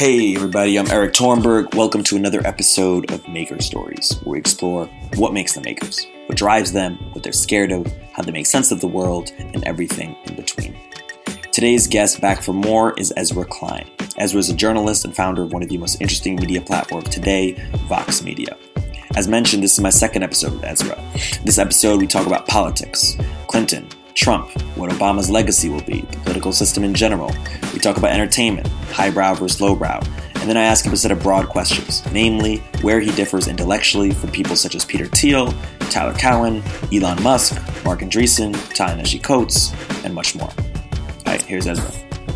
Hey everybody, I'm Eric Tornberg. Welcome to another episode of Maker Stories, where we explore what makes them makers, what drives them, what they're scared of, how they make sense of the world, and everything in between. Today's guest back for more is Ezra Klein. Ezra is a journalist and founder of one of the most interesting media platforms today, Vox Media. As mentioned, this is my second episode with Ezra. This episode, we talk about politics, Clinton, Trump, what Obama's legacy will be, the political system in general. We talk about entertainment, highbrow versus lowbrow, and then I ask him a set of broad questions, namely where he differs intellectually from people such as Peter Thiel, Tyler Cowen, Elon Musk, Mark Andreessen, Ta-Nehisi Coates, and much more. All right, here's Ezra.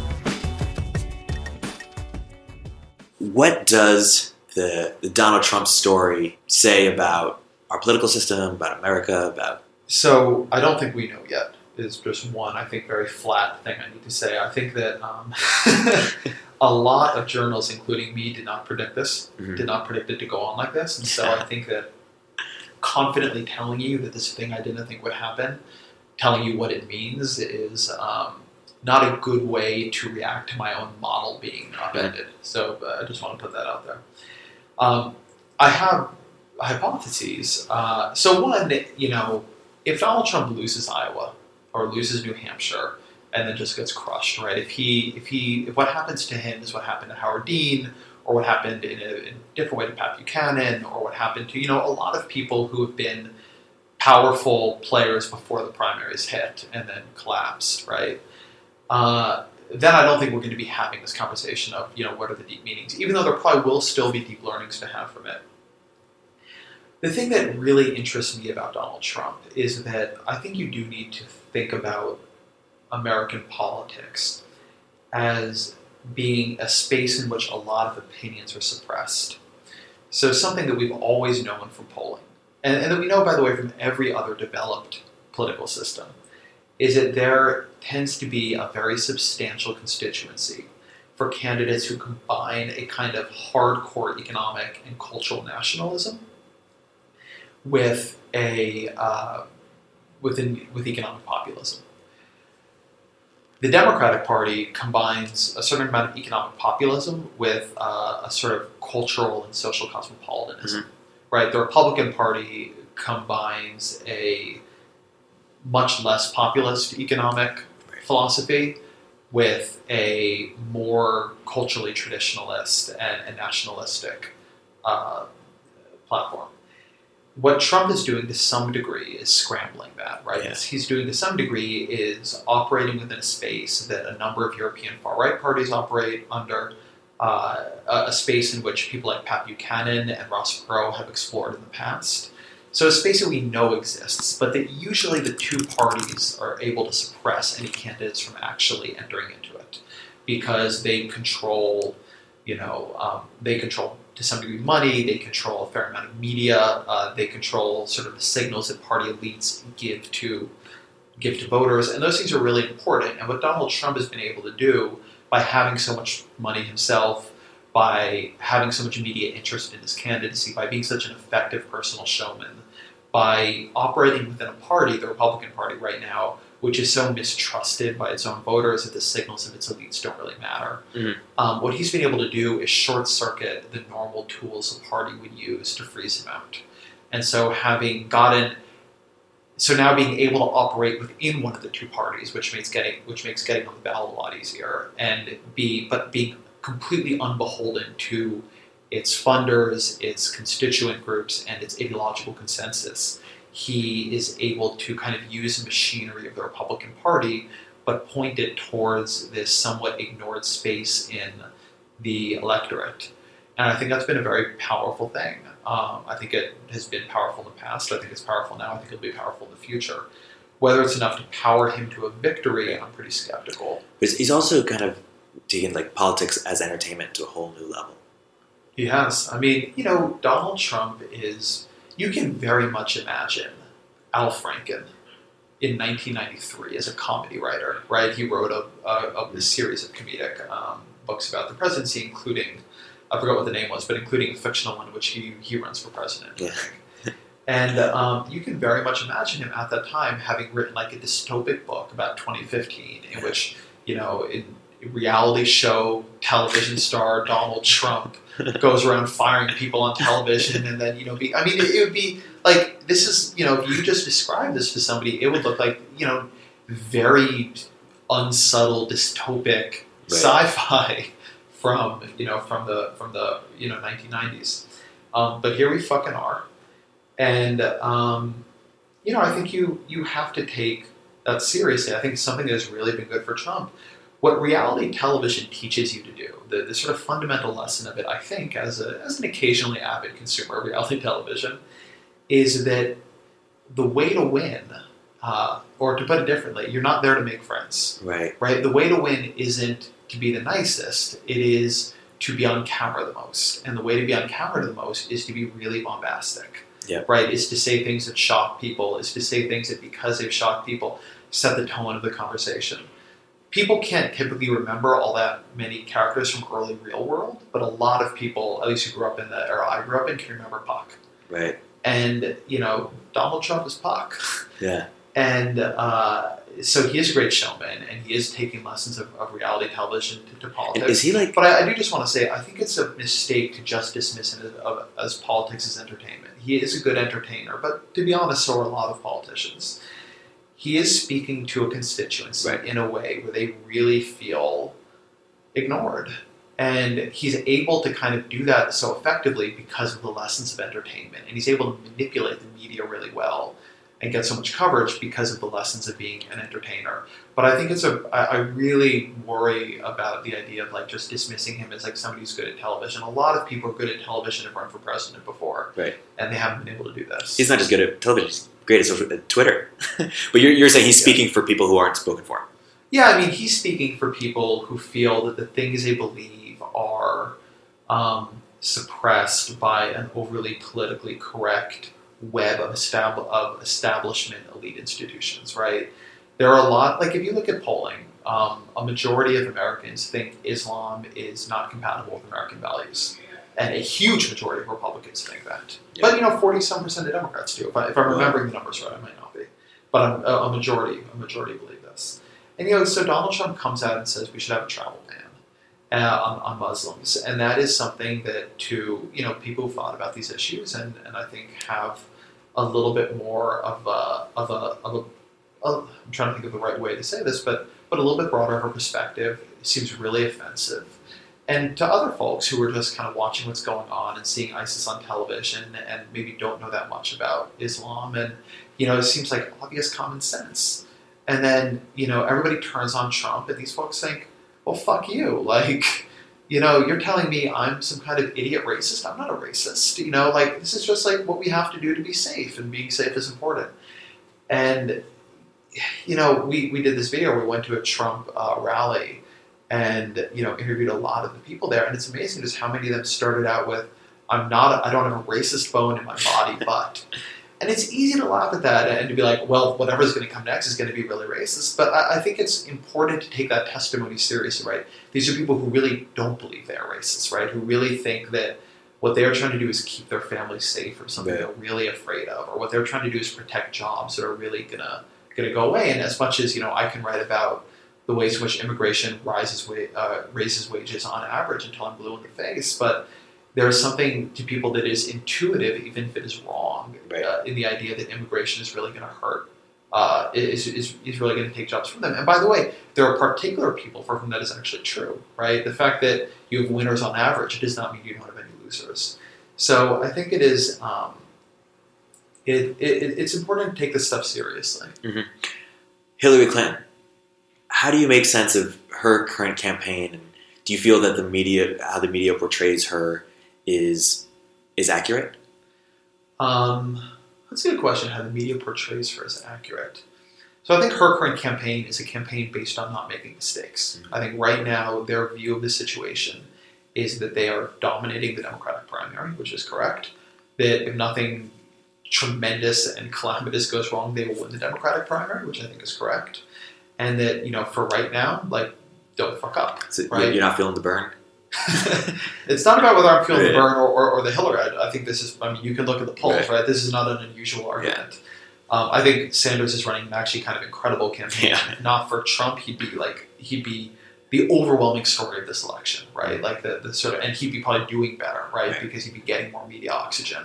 What does the Donald Trump story say about our political system, about America, about... So I don't think we know yet. Is just one, I think, very flat thing I need to say. I think that a lot of journals, including me, did not predict this, did not predict it to go on like this. And so I think that confidently telling you that this thing I didn't think would happen, telling you what it means is not a good way to react to my own model being upended. So I just want to put that out there. I have hypotheses. So one, if Donald Trump loses Iowa, or loses New Hampshire, and then just gets crushed, right? If what happens to him is what happened to Howard Dean, or what happened in a different way to Pat Buchanan, or what happened to, a lot of people who have been powerful players before the primaries hit and then collapsed, right? Then I don't think we're going to be having this conversation of, what are the deep meanings, even though there probably will still be deep learnings to have from it. The thing that really interests me about Donald Trump is that I think you do need to think about American politics as being a space in which a lot of opinions are suppressed. So something that we've always known from polling, and that we know, by the way, from every other developed political system, is that there tends to be a very substantial constituency for candidates who combine a kind of hardcore economic and cultural nationalism with with economic populism. The Democratic Party combines a certain amount of economic populism with a sort of cultural and social cosmopolitanism, right? The Republican Party combines a much less populist economic philosophy with a more culturally traditionalist and nationalistic platform. What Trump is doing to some degree is scrambling that, right? Yeah. He's doing to some degree is operating within a space that a number of European far-right parties operate under, a space in which people like Pat Buchanan and Ross Perot have explored in the past. So a space that we know exists, but that usually the two parties are able to suppress any candidates from actually entering into it because they control, they control to some degree money, they control a fair amount of media, they control sort of the signals that party elites give to voters, and those things are really important. And what Donald Trump has been able to do by having so much money himself, by having so much media interest in his candidacy, by being such an effective personal showman, by operating within a party, the Republican Party right now, which is so mistrusted by its own voters that the signals of its elites don't really matter. What he's been able to do is short-circuit the normal tools a party would use to freeze him out. And so now being able to operate within one of the two parties, which makes getting on the ballot a lot easier, but being completely unbeholden to its funders, its constituent groups, and its ideological consensus. He is able to kind of use the machinery of the Republican Party, but point it towards this somewhat ignored space in the electorate. And I think that's been a very powerful thing. I think it has been powerful in the past. I think it's powerful now. I think it'll be powerful in the future. Whether it's enough to power him to a victory, I'm pretty skeptical. But he's also kind of taken politics as entertainment to a whole new level. He has. I mean, Donald Trump is... You can very much imagine Al Franken in 1993 as a comedy writer, right? He wrote a series of comedic books about the presidency, including, I forgot what the name was, but including a fictional one in which he runs for president, I think. And you can very much imagine him at that time having written like a dystopic book about 2015 in which, reality show television star Donald Trump goes around firing people on television, and then it would be like, this is, if you just describe this to somebody, it would look like, very unsubtle dystopic sci-fi from the 1990s. But here we fucking are, and I think you have to take that seriously. I think it's something that has really been good for Trump. What reality television teaches you to do, the sort of fundamental lesson of it, I think, as an occasionally avid consumer of reality television, is that the way to win, or to put it differently, you're not there to make friends. Right. The way to win isn't to be the nicest. It is to be on camera the most. And the way to be on camera the most is to be really bombastic. Yep. Right? Is to say things that shock people. Is to say things that, because they've shocked people, set the tone of the conversation. People can't typically remember all that many characters from early Real World, but a lot of people, at least who grew up in the era I grew up in, can remember Puck. Right. And, Donald Trump is Puck. Yeah. And so he is a great showman, and he is taking lessons of reality television to politics. Is he like... But I do just want to say, I think it's a mistake to just dismiss him as politics as entertainment. He is a good entertainer, but to be honest, so are a lot of politicians. He is speaking to a constituency in a way where they really feel ignored. And he's able to kind of do that so effectively because of the lessons of entertainment. And he's able to manipulate the media really well and get so much coverage because of the lessons of being an entertainer. But I think I really worry about the idea of like just dismissing him as like somebody who's good at television. A lot of people are good at television and run for president before. Right. And they haven't been able to do this. He's not just good at television, he's great at Twitter. But you're saying he's speaking for people who aren't spoken for. Yeah, I mean, he's speaking for people who feel that the things they believe are suppressed by an overly politically correct web of establishment elite institutions, right? There are a lot, like if you look at polling, a majority of Americans think Islam is not compatible with American values. And a huge majority of Republicans think that. Yeah. But 40-some% of Democrats do. If I'm remembering the numbers right, I might not be. But a majority believe this. And so Donald Trump comes out and says we should have a travel ban on Muslims, and that is something that to people who thought about these issues and I think have a little bit more of a I'm trying to think of the right way to say this, but a little bit broader of a perspective. It seems really offensive. And to other folks who are just kind of watching what's going on and seeing ISIS on television and maybe don't know that much about Islam, and it seems like obvious common sense. And then everybody turns on Trump, and these folks think, well, fuck you. Like, you're telling me I'm some kind of idiot racist? I'm not a racist. This is just like what we have to do to be safe, and being safe is important. And, we did this video. We went to a Trump rally and, interviewed a lot of the people there. And it's amazing just how many of them started out with, I don't have a racist bone in my body, but... And it's easy to laugh at that and to be like, well, whatever's going to come next is going to be really racist. But I think it's important to take that testimony seriously, right? These are people who really don't believe they are racist, right? Who really think that what they are trying to do is keep their families safe from something they're really afraid of, or what they're trying to do is protect jobs that are really gonna go away. And as much as I can write about the ways in which immigration raises wages on average until I'm blue in the face, but there is something to people that is intuitive, even if it is wrong, in the idea that immigration is really going to hurt, is really going to take jobs from them. And by the way, there are particular people for whom that is actually true, right? The fact that you have winners on average does not mean you don't have any losers. So I think it is, it's important to take this stuff seriously. Mm-hmm. Hillary Clinton, how do you make sense of her current campaign? And do you feel that how the media portrays her is accurate? That's a good question, how the media portrays her as accurate. So I think her current campaign is a campaign based on not making mistakes. Mm-hmm. I think right now their view of the situation is that they are dominating the Democratic primary, which is correct. That if nothing tremendous and calamitous goes wrong, they will win the Democratic primary, which I think is correct. And that, for right now, don't fuck up. So right? You're not feeling the burn? It's not about whether I'm feeling the burn or the Hillary. I think this is, you can look at the polls, right? This is not an unusual argument. Yeah. I think Sanders is running an actually kind of incredible campaign. Yeah. Not for Trump, he'd be the overwhelming story of this election, right? Like the sort of, and he'd be probably doing better, right? Because he'd be getting more media oxygen.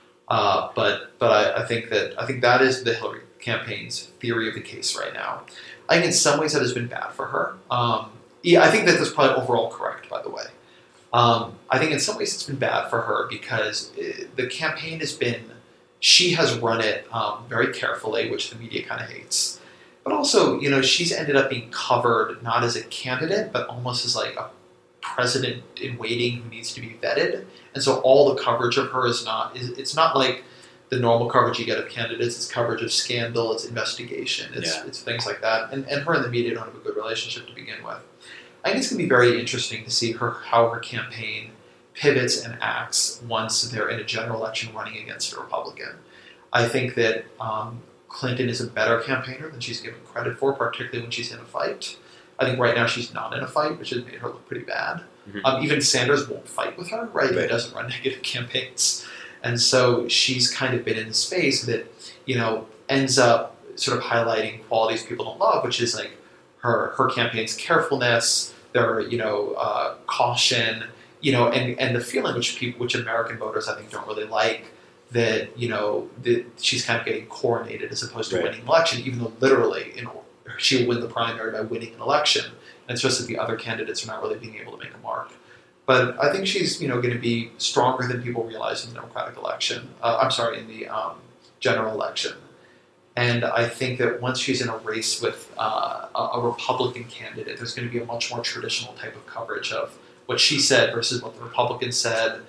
But I think that is the Hillary campaign's theory of the case right now. I think in some ways that has been bad for her. Yeah, I think that that's probably overall correct, by the way. I think in some ways it's been bad for her because the campaign she has run it very carefully, which the media kind of hates. But also, she's ended up being covered not as a candidate, but almost as like a president in waiting who needs to be vetted. And so all the coverage of her it's not like the normal coverage you get of candidates. It's coverage of scandal, it's investigation, it's things like that. And her and the media don't have a good relationship to begin with. I think it's going to be very interesting to see how her campaign pivots and acts once they're in a general election running against a Republican. I think that Clinton is a better campaigner than she's given credit for, particularly when she's in a fight. I think right now she's not in a fight, which has made her look pretty bad. Mm-hmm. Even Sanders won't fight with her, right? He doesn't run negative campaigns. And so she's kind of been in the space that, ends up sort of highlighting qualities people don't love, which is like her campaign's carefulness, their, caution, and the feeling which American voters I think don't really like, that that she's kind of getting coronated as opposed to winning an election, even though literally she'll win the primary by winning an election. And it's just that the other candidates are not really being able to make a mark. But I think she's going to be stronger than people realize in the Democratic election. In the general election. And I think that once she's in a race with a Republican candidate, there's going to be a much more traditional type of coverage of what she said versus what the Republicans said.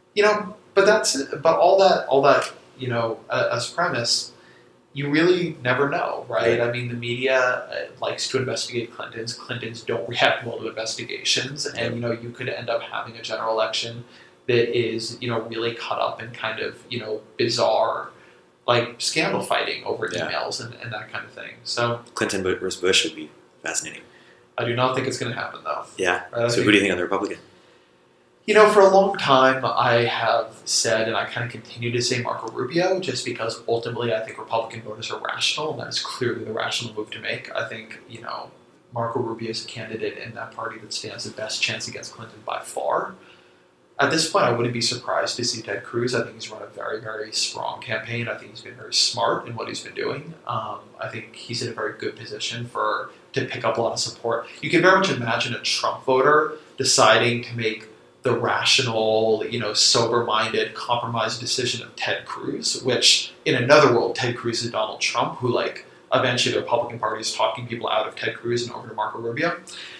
But all that as premise, you really never know, right? I mean, the media likes to investigate Clintons. Clintons don't react well to investigations, and you could end up having a general election that is really cut up in kind of bizarre, like scandal fighting over emails and that kind of thing. So Clinton versus Bush would be fascinating. I do not think it's going to happen, though. Yeah. So who do you think on the Republican? For a long time, I have said, and I kind of continue to say Marco Rubio, just because ultimately I think Republican voters are rational, and that is clearly the rational move to make. I think, Marco Rubio is a candidate in that party that stands the best chance against Clinton by far. At this point, I wouldn't be surprised to see Ted Cruz. I think he's run a very, very strong campaign. I think he's been very smart in what he's been doing. I think he's in a very good position to pick up a lot of support. You can very much imagine a Trump voter deciding to make the rational, sober-minded, compromised decision of Ted Cruz, which in another world, Ted Cruz is Donald Trump, who eventually the Republican Party is talking people out of Ted Cruz and over to Marco Rubio.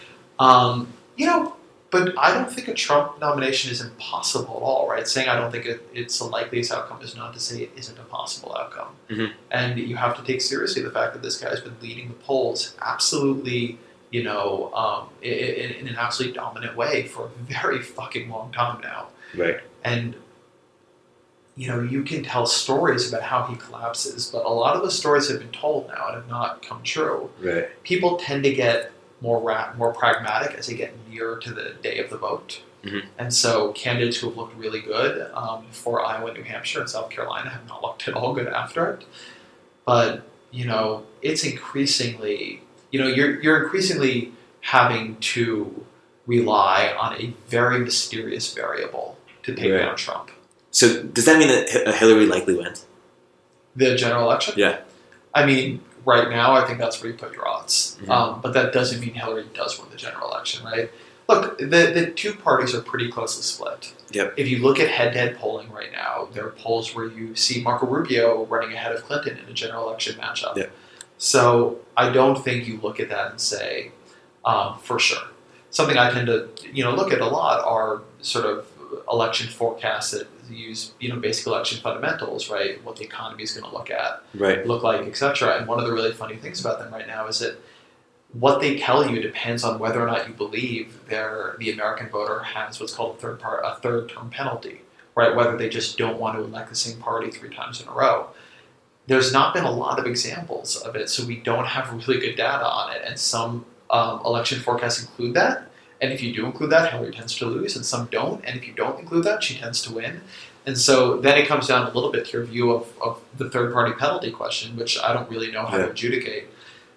But I don't think a Trump nomination is impossible at all, right? Saying I don't think it's the likeliest outcome is not to say it isn't a possible outcome. Mm-hmm. And you have to take seriously the fact that this guy's been leading the polls absolutely, in an absolutely dominant way for a very fucking long time now. Right. And, you can tell stories about how he collapses, but a lot of the stories have been told now and have not come true. Right. People tend to get more pragmatic as they get nearer to the day of the vote. Mm-hmm. And so candidates who have looked really good for Iowa, New Hampshire, and South Carolina have not looked at all good after it. But, it's increasingly, you're increasingly having to rely on a very mysterious variable to take down Trump. So does that mean that Hillary likely wins? The general election? Yeah. I mean, right now, I think that's where you put your odds. Mm-hmm. But that doesn't mean Hillary does win the general election, right? Look, the two parties are pretty closely split. Yep. If you look at head-to-head polling right now, there are polls where you see Marco Rubio running ahead of Clinton in a general election matchup. Yep. So I don't think you look at that and say, for sure. Something I tend to look at a lot are sort of election forecasts that use basic election fundamentals, right? What the economy is going to look like, etc. And one of the really funny things about them right now is that what they tell you depends on whether or not you believe the American voter has what's called a third term penalty, right? Whether they just don't want to elect the same party 3 times in a row. There's not been a lot of examples of it, so we don't have really good data on it. And some election forecasts include that. And if you do include that, Hillary tends to lose, and some don't. And if you don't include that, she tends to win. And so then it comes down a little bit to your view of the third-party penalty question, which I don't really know how to adjudicate.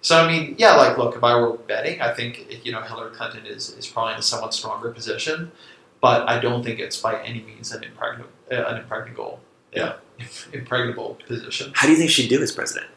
So, I mean, yeah, like, look, if I were betting, I think, Hillary Clinton is probably in a somewhat stronger position, but I don't think it's by any means an impregnable position. How do you think she'd do as president?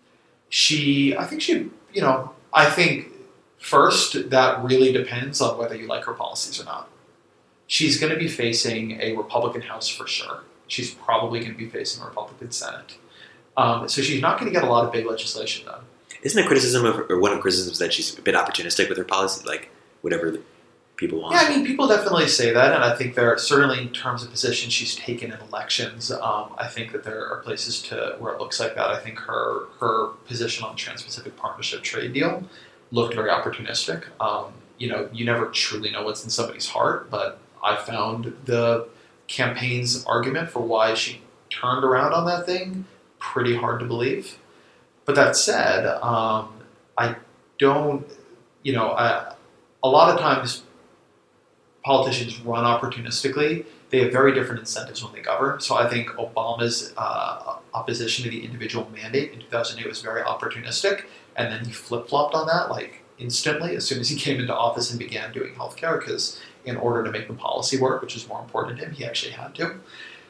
I think first, that really depends on whether you like her policies or not. She's going to be facing a Republican House for sure. She's probably going to be facing a Republican Senate. So she's not going to get a lot of big legislation done. Isn't a criticism or one of the criticisms that she's a bit opportunistic with her policy, like whatever people want? Yeah, I mean, people definitely say that, and I think there are, certainly in terms of positions she's taken in elections, I think that there are places where it looks like that. I think her position on the Trans-Pacific Partnership trade deal looked very opportunistic. You never truly know what's in somebody's heart, but I found the campaign's argument for why she turned around on that thing pretty hard to believe. But that said, I don't, a lot of times politicians run opportunistically. They have very different incentives when they govern. So I think Obama's opposition to the individual mandate in 2008 was very opportunistic, and then he flip-flopped on that like instantly as soon as he came into office and began doing healthcare, because in order to make the policy work, which is more important to him, he actually had to.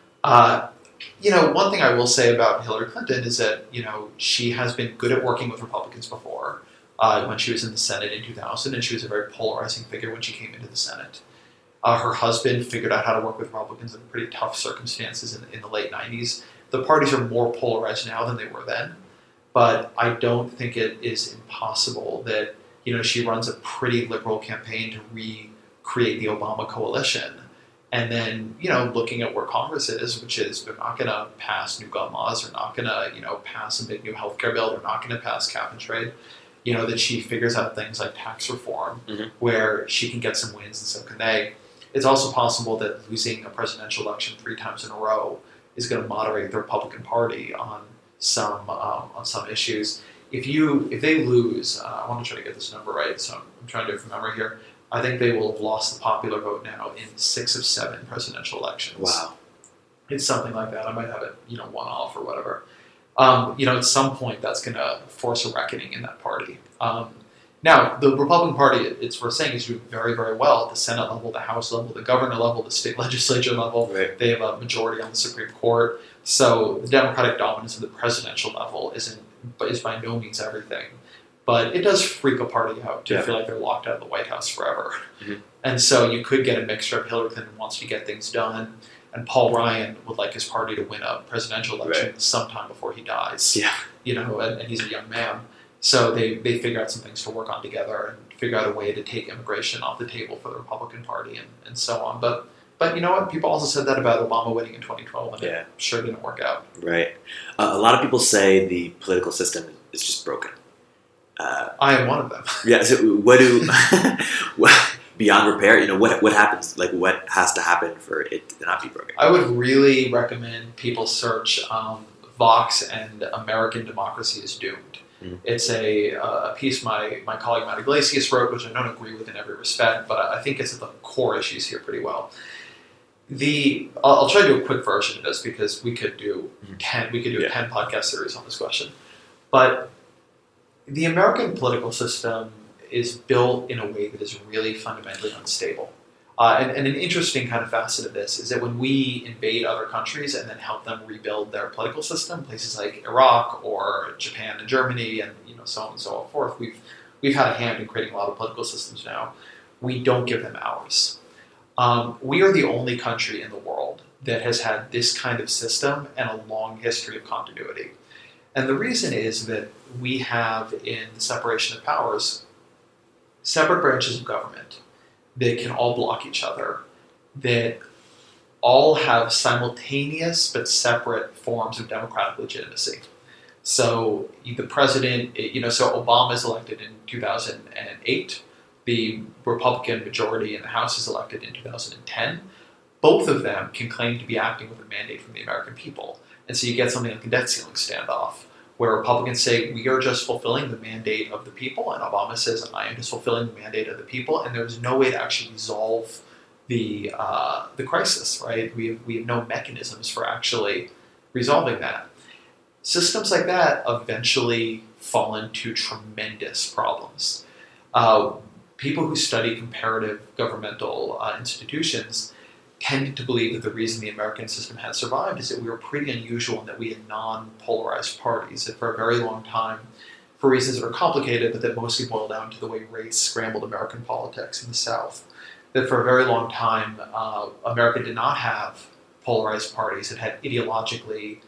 One thing I will say about Hillary Clinton is that, she has been good at working with Republicans before, when she was in the Senate in 2000, and she was a very polarizing figure when she came into the Senate. Her husband figured out how to work with Republicans in pretty tough circumstances in the late 90s. The parties are more polarized now than they were then, but I don't think it is impossible that, she runs a pretty liberal campaign to recreate the Obama coalition. And then, looking at where Congress is, which is they're not going to pass new gun laws, they're not going to, pass a big new healthcare bill, they're not going to pass cap and trade, that she figures out things like tax reform, where she can get some wins and so can they. It's also possible that losing a presidential election 3 times in a row is going to moderate the Republican Party on some issues. If they lose, I want to try to get this number right, so I'm trying to remember here. I think they will have lost the popular vote now in 6 of 7 presidential elections. Wow. It's something like that. I might have it, one off or whatever. At some point that's going to force a reckoning in that party. Now, the Republican Party, it's worth saying, is doing very, very well at the Senate level, the House level, the governor level, the state legislature level. Right. They have a majority on the Supreme Court. So the Democratic dominance at the presidential level is by no means everything. But it does freak a party out to feel like they're locked out of the White House forever. Mm-hmm. And so you could get a mixture of Hillary Clinton wants to get things done, and Paul Ryan would like his party to win a presidential election sometime before he dies. Yeah. And he's a young man. So they figure out some things to work on together and figure out a way to take immigration off the table for the Republican Party and so on. But you know what? People also said that about Obama winning in 2012, and it sure didn't work out. Right. A lot of people say the political system is just broken. I am one of them. Yeah. So beyond repair, what happens? Like, what has to happen for it to not be broken? I would really recommend people search Vox and American Democracy is Doomed. Mm-hmm. It's a piece my colleague Matt Iglesias wrote, which I don't agree with in every respect, but I think it's at the core issues here pretty well. I'll try to do a quick version of this because we could do a 10 podcast series on this question. But the American political system is built in a way that is really fundamentally unstable. And an interesting kind of facet of this is that when we invade other countries and then help them rebuild their political system, places like Iraq or Japan and Germany and so on and so forth, we've had a hand in creating a lot of political systems now. We don't give them ours. We are the only country in the world that has had this kind of system and a long history of continuity. And the reason is that we have in the separation of powers separate branches of government that can all block each other, that all have simultaneous but separate forms of democratic legitimacy. So the president, so Obama is elected in 2008. The Republican majority in the House is elected in 2010. Both of them can claim to be acting with a mandate from the American people. And so you get something like a debt ceiling standoff, where Republicans say, we are just fulfilling the mandate of the people, and Obama says, I am just fulfilling the mandate of the people, and there's no way to actually resolve the crisis, right? We have no mechanisms for actually resolving that. Systems like that eventually fall into tremendous problems. People who study comparative governmental institutions tended to believe that the reason the American system had survived is that we were pretty unusual in that we had non-polarized parties. That for a very long time, for reasons that are complicated, but that mostly boil down to the way race scrambled American politics in the South, that for a very long time, America did not have polarized parties. It had ideologically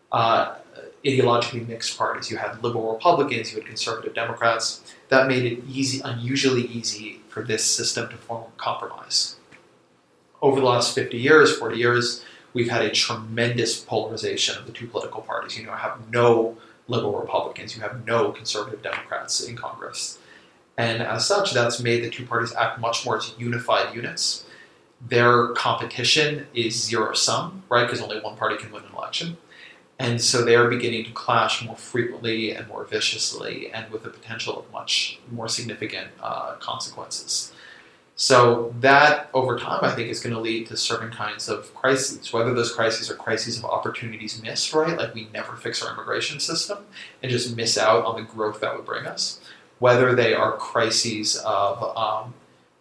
mixed parties. You had liberal Republicans, you had conservative Democrats. That made it unusually easy for this system to form a compromise. Over the last 50 years, 40 years, we've had a tremendous polarization of the two political parties. You have no liberal Republicans, you have no conservative Democrats in Congress. And as such, that's made the two parties act much more as unified units. Their competition is zero-sum, right? Because only one party can win an election. And so they are beginning to clash more frequently and more viciously, and with the potential of much more significant consequences. So that, over time, I think is going to lead to certain kinds of crises, whether those crises are crises of opportunities missed, right? Like we never fix our immigration system and just miss out on the growth that would bring us. Whether they are crises of,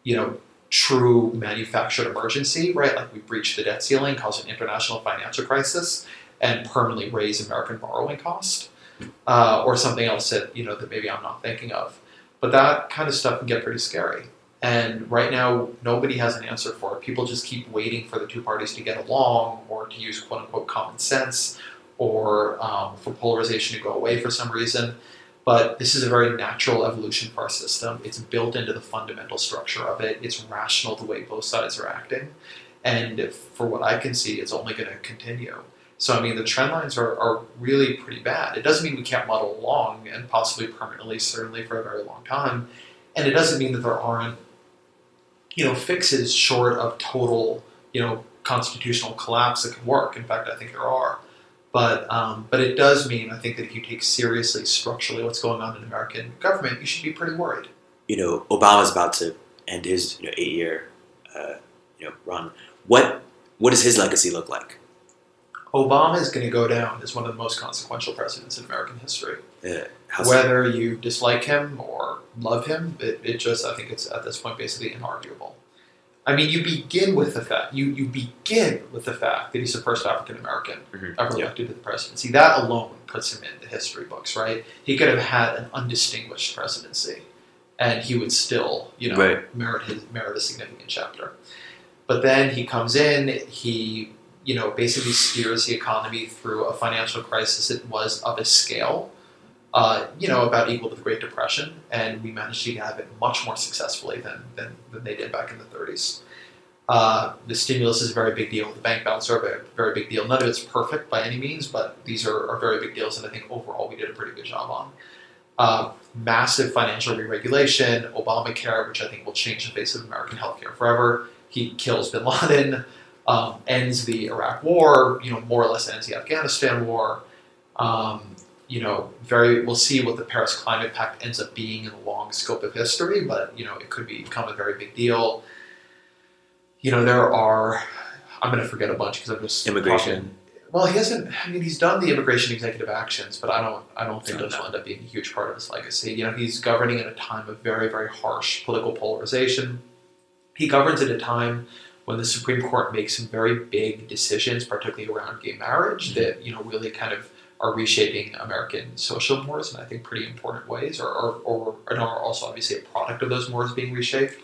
true manufactured emergency, right? Like we breach the debt ceiling, cause an international financial crisis, and permanently raise American borrowing cost, or something else that, that maybe I'm not thinking of. But that kind of stuff can get pretty scary. And right now, nobody has an answer for it. People just keep waiting for the two parties to get along, or to use quote-unquote common sense, or for polarization to go away for some reason. But this is a very natural evolution for our system. It's built into the fundamental structure of it. It's rational the way both sides are acting. And for what I can see, it's only going to continue. So, the trend lines are really pretty bad. It doesn't mean we can't muddle along, and possibly permanently, certainly for a very long time. And it doesn't mean that there aren't fixes short of total, constitutional collapse that can work. In fact, I think there are. But it does mean, I think, that if you take seriously structurally what's going on in American government, you should be pretty worried. Obama's about to end his 8-year run. What does his legacy look like? Obama is going to go down as one of the most consequential presidents in American history. Whether you dislike him or love him, it just, I think it's at this point basically inarguable. You begin with the fact that he's the first African American ever elected to the presidency. That alone puts him in the history books, right? He could have had an undistinguished presidency, and he would still, merit a significant chapter. But then he comes in, he basically steers the economy through a financial crisis that was of a scale, about equal to the Great Depression, and we managed to have it much more successfully than they did back in the 30s. The stimulus is a very big deal. The bank balances are a very big deal. None of it's perfect by any means, but these are very big deals, and I think overall we did a pretty good job on. Massive financial re-regulation, Obamacare, which I think will change the face of American healthcare forever. He kills bin Laden. Ends the Iraq War, more or less ends the Afghanistan War. We'll see what the Paris Climate Pact ends up being in the long scope of history, but, it could become a very big deal. There are, I'm going to forget a bunch because I'm just immigration. Talking. Well, he hasn't, he's done the immigration executive actions, but I don't think those will end up being a huge part of his legacy. He's governing at a time of very, very harsh political polarization. He governs at a time when the Supreme Court makes some very big decisions, particularly around gay marriage, that really kind of are reshaping American social mores in, I think, pretty important ways, or are also obviously a product of those mores being reshaped.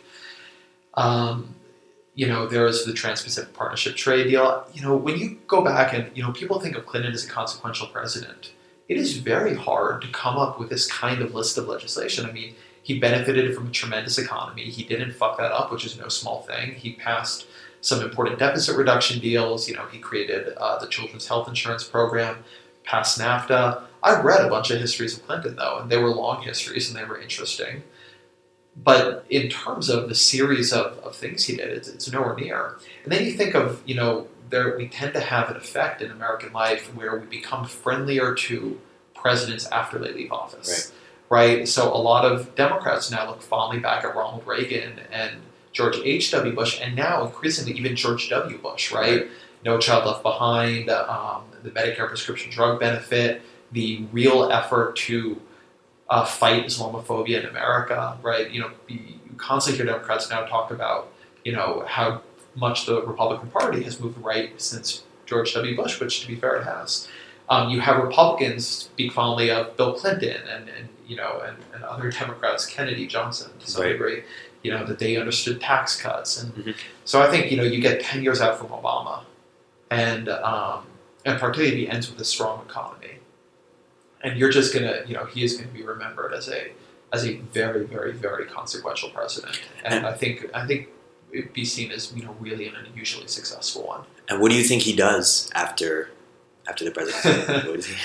There's the Trans-Pacific Partnership trade deal. When you go back and, people think of Clinton as a consequential president, it is very hard to come up with this kind of list of legislation. He benefited from a tremendous economy. He didn't fuck that up, which is no small thing. He passed some important deficit reduction deals. He created the Children's Health Insurance Program, passed NAFTA. I've read a bunch of histories of Clinton, though, and they were long histories and they were interesting. But in terms of the series of things he did, it's nowhere near. And then you think of, we tend to have an effect in American life where we become friendlier to presidents after they leave office. Right? So a lot of Democrats now look fondly back at Ronald Reagan and George H.W. Bush, and now increasingly even George W. Bush, right? No Child Left Behind, the Medicare prescription drug benefit, the real effort to fight Islamophobia in America, right? You constantly hear Democrats now talk about, how much the Republican Party has moved right since George W. Bush, which, to be fair, it has. You have Republicans speak fondly of Bill Clinton and other Democrats, Kennedy, Johnson, to some degree, that they understood tax cuts. And so I think, you get 10 years out from Obama, and particularly if he ends with a strong economy. And you're just going to, he is going to be remembered as a very, very, very consequential president. And I think it'd be seen as, really an unusually successful one. And what do you think he does after the presidency? What is he?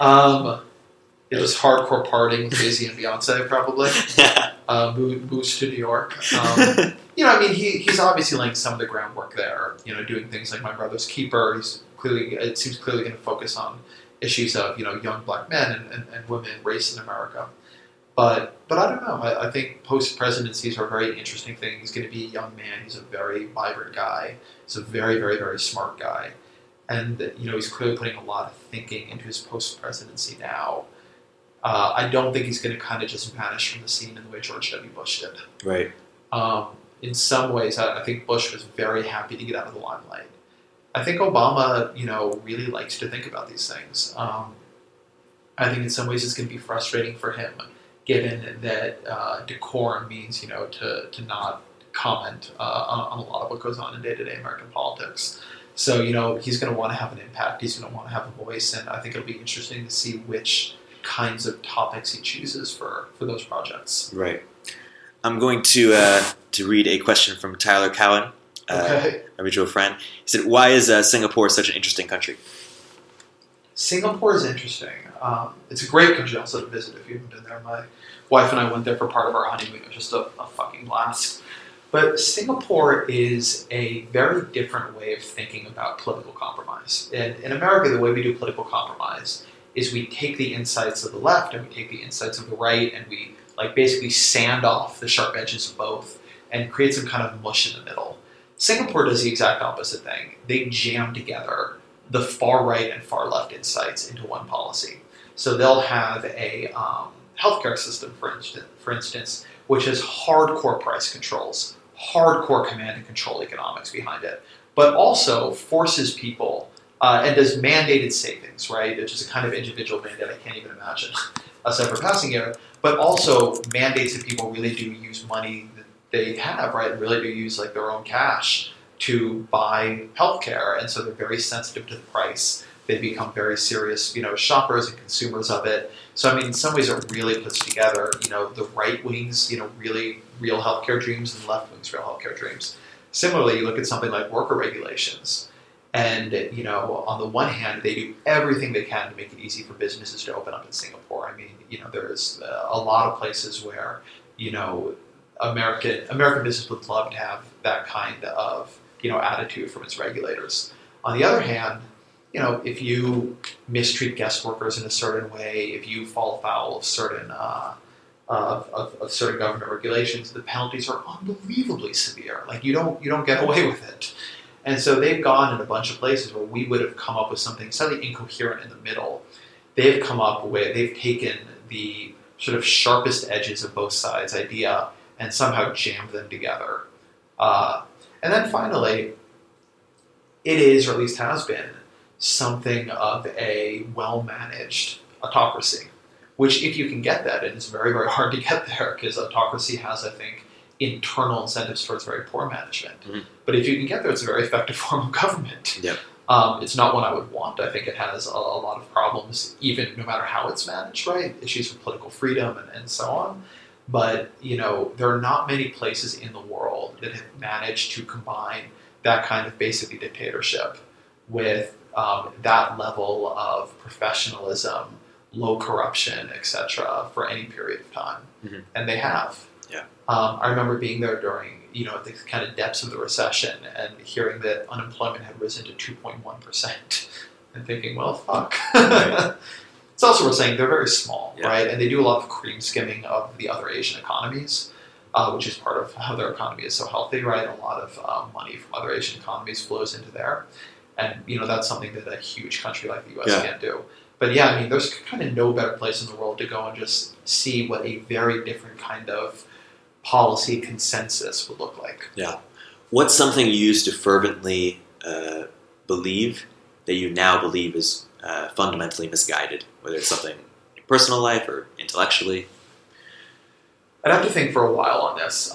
Just hardcore partying with Jay-Z and Beyonce, probably. Moves to New York. He's obviously laying some of the groundwork there. Doing things like My Brother's Keeper. It seems clearly going to focus on issues of young black men and women, race in America. But I don't know. I think post-presidencies are a very interesting thing. He's going to be a young man. He's a very vibrant guy. He's a very, very, very smart guy. And, he's clearly putting a lot of thinking into his post-presidency now. I don't think he's going to kind of just vanish from the scene in the way George W. Bush did. Right. In some ways, I think Bush was very happy to get out of the limelight. I think Obama, really likes to think about these things. I think in some ways it's going to be frustrating for him, given that decorum means, to not comment on a lot of what goes on in day-to-day American politics. So, he's going to want to have an impact. He's going to want to have a voice, and I think it'll be interesting to see which kinds of topics he chooses for those projects. Right. I'm going to read a question from Tyler Cowan, okay. A mutual friend. He said, "Why is Singapore such an interesting country?" Singapore is interesting. It's a great country also to visit if you haven't been there. My wife and I went there for part of our honeymoon. It was just a fucking blast. But Singapore is a very different way of thinking about political compromise. In America, the way we do political compromise is we take the insights of the left and we take the insights of the right and we basically sand off the sharp edges of both and create some kind of mush in the middle. Singapore does the exact opposite thing. They jam together the far right and far left insights into one policy. So they'll have a healthcare system, for instance, which has hardcore price controls, hardcore command and control economics behind it, but also forces people and does mandated savings, right? Which is a kind of individual mandate I can't even imagine us ever passing here, but also mandates that people really do use money that they have, right? And really do use their own cash to buy healthcare, and so they're very sensitive to the price. They become very serious, shoppers and consumers of it. So, in some ways it really puts together, the right wing's, really real healthcare dreams and the left wing's real healthcare dreams. Similarly, you look at something like worker regulations, and, on the one hand, they do everything they can to make it easy for businesses to open up in Singapore. There's a lot of places where, American business would love to have that kind of, attitude from its regulators. On the other hand, if you mistreat guest workers in a certain way, if you fall foul of certain certain government regulations, the penalties are unbelievably severe. You don't get away with it. And so they've gone in a bunch of places where we would have come up with something slightly incoherent in the middle. They've taken the sort of sharpest edges of both sides' idea and somehow jammed them together. And then finally, it is, or at least has been, something of a well-managed autocracy, which if you can get that, and it's very, very hard to get there because autocracy has, I think, internal incentives towards very poor management. Mm-hmm. But if you can get there, it's a very effective form of government. Yep. It's not one I would want. I think it has a lot of problems, even no matter how it's managed, right? Issues with political freedom and so on. But, there are not many places in the world that have managed to combine that kind of basically dictatorship with that level of professionalism, low corruption, etc., for any period of time. Mm-hmm. And they have. Yeah. I remember being there during, at the kind of depths of the recession and hearing that unemployment had risen to 2.1% and thinking, well, fuck. Right. It's also worth saying they're very small, yeah. Right? And they do a lot of cream skimming of the other Asian economies, which is part of how their economy is so healthy, right? A lot of money from other Asian economies flows into there. And, that's something that a huge country like the U.S. can't do. But yeah, I mean, there's kind of no better place in the world to go and just see what a very different kind of policy consensus would look like. Yeah. What's something you used to fervently believe that you now believe is fundamentally misguided, whether it's something in personal life or intellectually? I'd have to think for a while on this.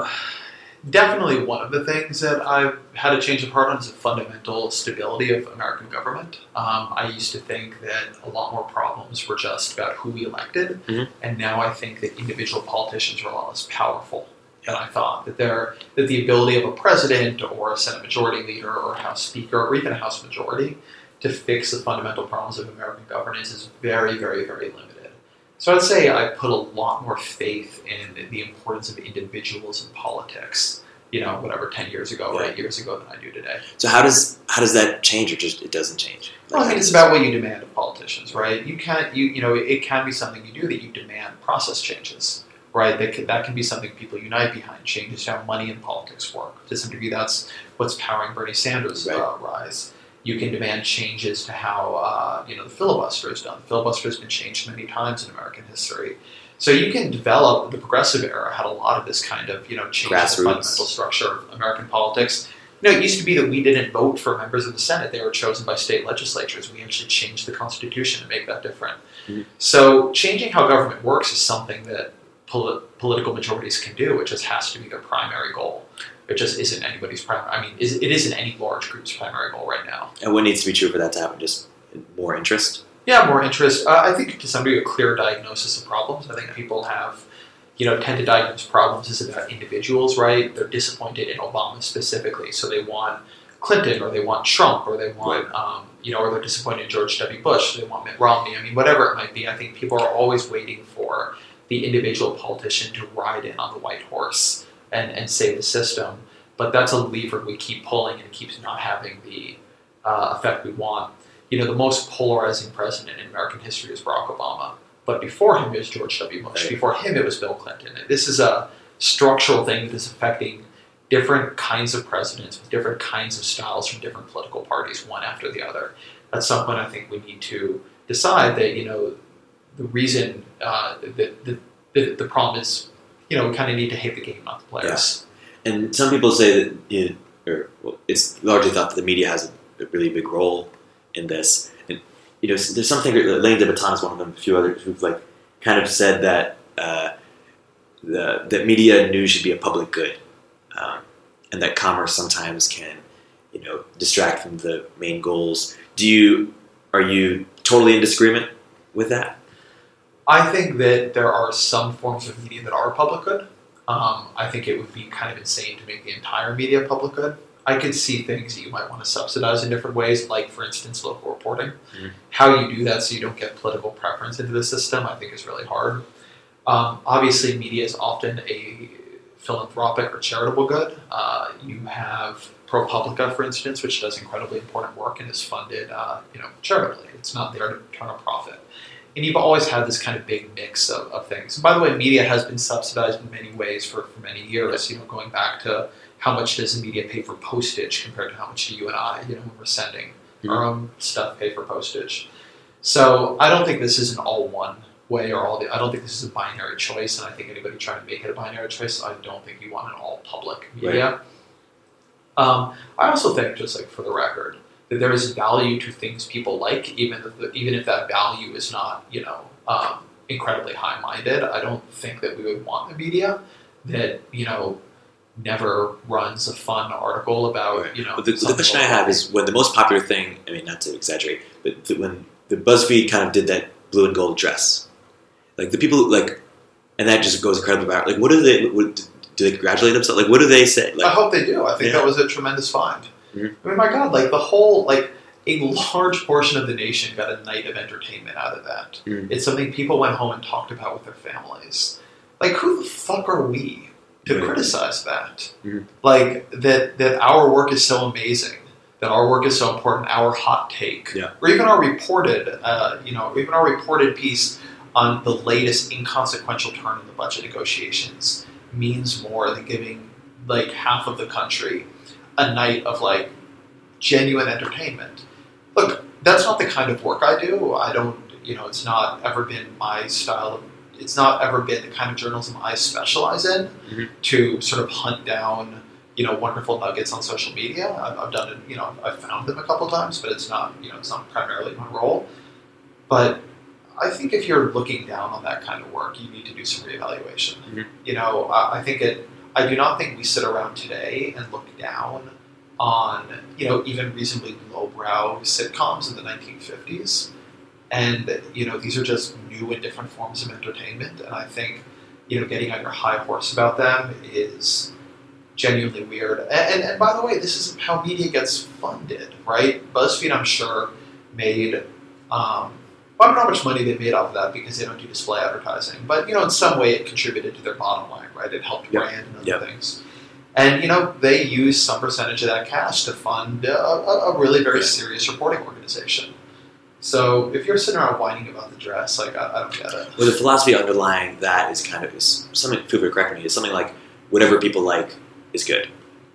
Definitely one of the things that I've had a change of heart on is the fundamental stability of American government. I used to think that a lot more problems were just about who we elected, and now I think that individual politicians are a lot less powerful than I thought. That the ability of a president or a Senate Majority Leader or a House Speaker or even a House Majority to fix the fundamental problems of American governance is very, very, very limited. So I'd say I put a lot more faith in the importance of individuals in politics, 10 years ago or 8 years ago than I do today. So how does that change, or just it doesn't change? Well, I mean, it's about what you demand of politicians, right? You can't, it can be something you do that you demand process changes, right? That can be something people unite behind, changes how money in politics work. To some degree, that's what's powering Bernie Sanders' rise. You can demand changes to how the filibuster is done. The filibuster has been changed many times in American history. So you can develop, the progressive era had a lot of this kind of, change the fundamental structure of American politics. It used to be that we didn't vote for members of the Senate. They were chosen by state legislatures. We actually changed the Constitution to make that different. Mm-hmm. So changing how government works is something that political majorities can do. It just has to be their primary goal. It just isn't anybody's primary. I mean, it isn't any large group's primary goal right now. And what needs to be true for that to happen? Just more interest? Yeah, more interest. I think to some degree a clear diagnosis of problems. I think people have, tend to diagnose problems as about individuals, right? They're disappointed in Obama specifically, so they want Clinton or they want Trump or they want, or they're disappointed in George W. Bush, they want Mitt Romney. I mean, whatever it might be, I think people are always waiting for the individual politician to ride in on the white horse and save the system. But that's a lever we keep pulling and it keeps not having the effect we want. The most polarizing president in American history is Barack Obama. But before him, it was George W. Bush. Right. Before him, it was Bill Clinton. This is a structural thing that is affecting different kinds of presidents with different kinds of styles from different political parties, one after the other. At some point, I think we need to decide that, the reason that the problem is, we kind of need to hate the game, not the players. Yeah. And some people say that, it's largely thought that the media has a really big role in this. And, there's something, Lane DeBatton is one of them, a few others who've kind of said that that media news should be a public good, and that commerce sometimes can, distract from the main goals. Are you totally in disagreement with that? I think that there are some forms of media that are public good. I think it would be kind of insane to make the entire media public good. I could see things that you might want to subsidize in different ways, like, for instance, local reporting. Mm-hmm. How you do that so you don't get political preference into the system, I think is really hard. Obviously, media is often a philanthropic or charitable good. You have ProPublica, for instance, which does incredibly important work and is funded, charitably. It's not there to turn a profit. And you've always had this kind of big mix of things. And by the way, media has been subsidized in many ways for many years, going back to how much does the media pay for postage compared to how much do you and I, when we're sending our own stuff, pay for postage. So I don't think this is an all one way or I don't think this is a binary choice, and I think anybody trying to make it a binary choice, I don't think you want an all public media. Right. I also think, just for the record, that there is value to things people like, even if that value is not, incredibly high-minded. I don't think that we would want the media that, never runs a fun article about, But the question I have is, when the most popular thing, I mean, not to exaggerate, but when the BuzzFeed kind of did that blue and gold dress, the people, and that just goes incredibly viral. What do they congratulate themselves? What do they say? I hope they do. I think that was a tremendous find. Mm-hmm. I mean, my God, the whole, a large portion of the nation got a night of entertainment out of that. Mm-hmm. It's something people went home and talked about with their families. Who the fuck are we to criticize that? Mm-hmm. That our work is so amazing, that our work is so important, our hot take, or even our reported, even our reported piece on the latest inconsequential turn in the budget negotiations means more than giving half of the country a night of genuine entertainment. Look, that's not the kind of work I do. I don't, it's not ever been my style of, it's not ever been the kind of journalism I specialize in to sort of hunt down, wonderful nuggets on social media. I've done it, I've found them a couple of times, but it's not primarily my role. But I think if you're looking down on that kind of work, you need to do some reevaluation. I do not think we sit around today and look down on, even reasonably lowbrow sitcoms in the 1950s. And, these are just new and different forms of entertainment. And I think, getting on your high horse about them is genuinely weird. And by the way, this is how media gets funded, right? BuzzFeed, I'm sure, made, I don't know how much money they made off of that because they don't do display advertising. But, in some way it contributed to their bottom line, right? It helped brand and other things. And, they use some percentage of that cash to fund a really very serious reporting organization. So if you're sitting around whining about the dress, I don't get it. Well, the philosophy underlying that is something, feel free to correct me, is something like whatever people like is good.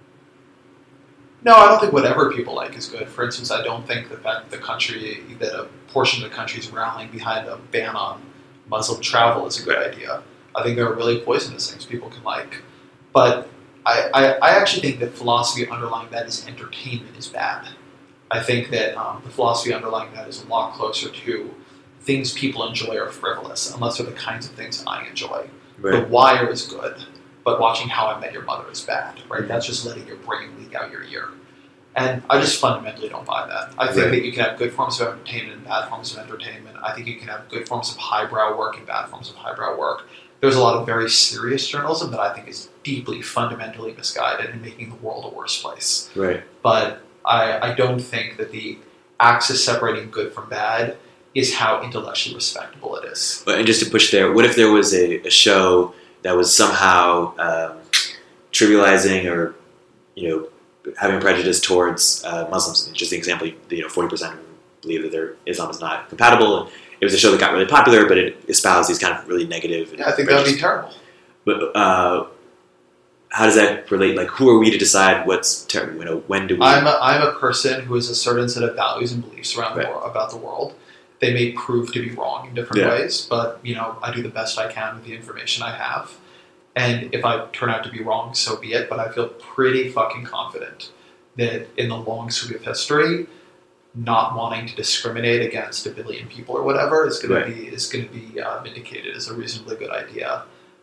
No, I don't think whatever people like is good. For instance, I don't think the fact that a portion of the country is rallying behind a ban on Muslim travel is a good idea. I think there are really poisonous things people can like. But I actually think the philosophy underlying that is entertainment is bad. I think that the philosophy underlying that is a lot closer to things people enjoy are frivolous, unless they're the kinds of things I enjoy. Right. The Wire is good, but watching How I Met Your Mother is bad, right? That's just letting your brain leak out your ear. And I just fundamentally don't buy that. I think that you can have good forms of entertainment and bad forms of entertainment. I think you can have good forms of highbrow work and bad forms of highbrow work. There's a lot of very serious journalism that I think is deeply, fundamentally misguided and making the world a worse place. Right. But I don't think that the axis separating good from bad is how intellectually respectable it is. And just to push there, what if there was a show that was somehow trivializing or, having prejudice towards Muslims? Just the example, 40% believe that their Islam is not compatible. And it was a show that got really popular, but it espoused these kind of really negative. Yeah, I think that would be terrible. But how does that relate? Like, who are we to decide what's terrible? When do we? I'm a person who has a certain set of values and beliefs around about the world. They may prove to be wrong in different ways, but I do the best I can with the information I have. And if I turn out to be wrong, so be it. But I feel pretty fucking confident that in the long sweep of history, not wanting to discriminate against a billion people or whatever is going to be vindicated as a reasonably good idea.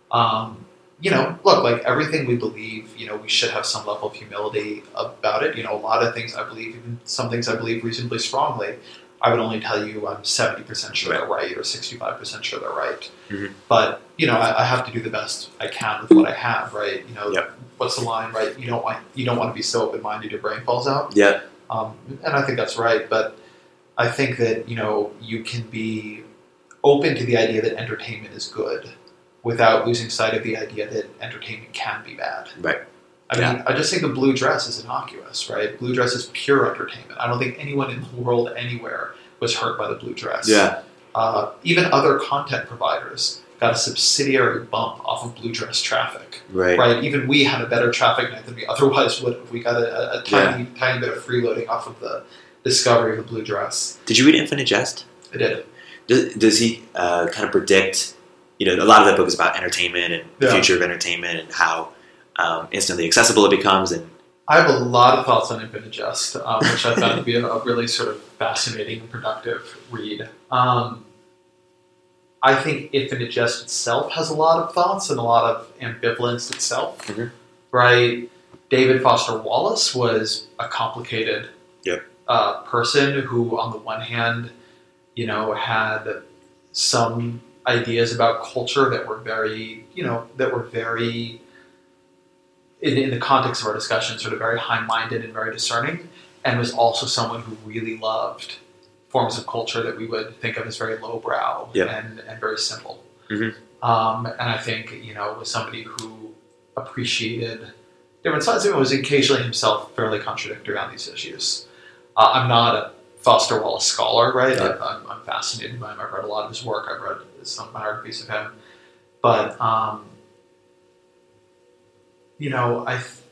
Look, like everything we believe, we should have some level of humility about it. A lot of things I believe, even some things I believe reasonably strongly, I would only tell you I'm 70% sure they're right or 65% sure they're right. Mm-hmm. But, I have to do the best I can with what I have, right? What's the line, right? You don't want to be so open-minded your brain falls out. Yeah. And I think that's right. But I think that, you can be open to the idea that entertainment is good without losing sight of the idea that entertainment can be bad. Right. I mean, I just think the blue dress is innocuous, right? Blue dress is pure entertainment. I don't think anyone in the world anywhere was hurt by the blue dress. Yeah. Even other content providers got a subsidiary bump off of blue dress traffic. Right. Even we had a better traffic night than we otherwise would if we got a tiny bit of freeloading off of the discovery of the blue dress. Did you read Infinite Jest? I did. Does he kind of predict, a lot of that book is about entertainment and the future of entertainment and how instantly accessible it becomes. And I have a lot of thoughts on Infinite Jest, which I found to be a really sort of fascinating and productive read. I think Infinite Jest itself has a lot of thoughts and a lot of ambivalence itself. Mm-hmm. Right? David Foster Wallace was a complicated person who, on the one hand, had some ideas about culture that were very, in the context of our discussion, sort of very high-minded and very discerning, and was also someone who really loved forms of culture that we would think of as very lowbrow and very simple. Mm-hmm. And I think, was somebody who appreciated different sides of it, was occasionally himself fairly contradictory on these issues. I'm not a Foster Wallace scholar, right? Yeah. I'm fascinated by him. I've read a lot of his work. I've read some biographies of him. But,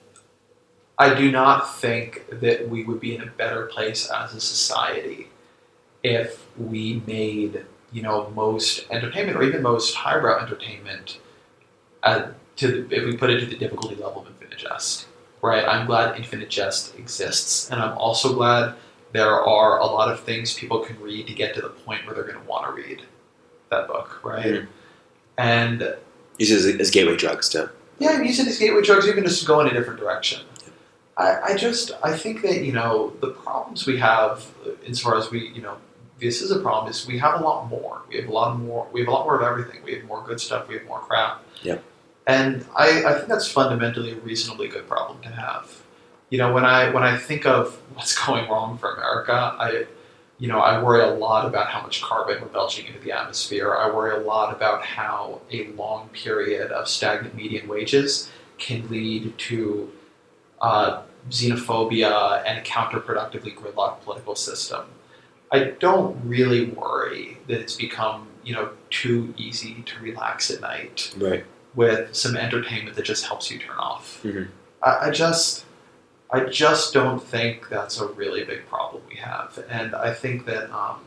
I do not think that we would be in a better place as a society if we made, most entertainment or even most highbrow entertainment if we put it to the difficulty level of Infinite Jest, right? I'm glad Infinite Jest exists, and I'm also glad there are a lot of things people can read to get to the point where they're going to want to read that book, right? Mm-hmm. And use it as gateway drugs too. Yeah, use it as gateway drugs, even just to go in a different direction. I think that, the problems we have, insofar as this is a problem, is we have a lot more. We have a lot more of everything. We have more good stuff. We have more crap. Yep. And I think that's fundamentally a reasonably good problem to have. When I think of what's going wrong for America, I worry a lot about how much carbon we're belching into the atmosphere. I worry a lot about how a long period of stagnant median wages can lead to xenophobia and a counterproductively gridlocked political system. I don't really worry that it's become, too easy to relax at night, right, with some entertainment that just helps you turn off. Mm-hmm. I just don't think that's a really big problem we have, and I think that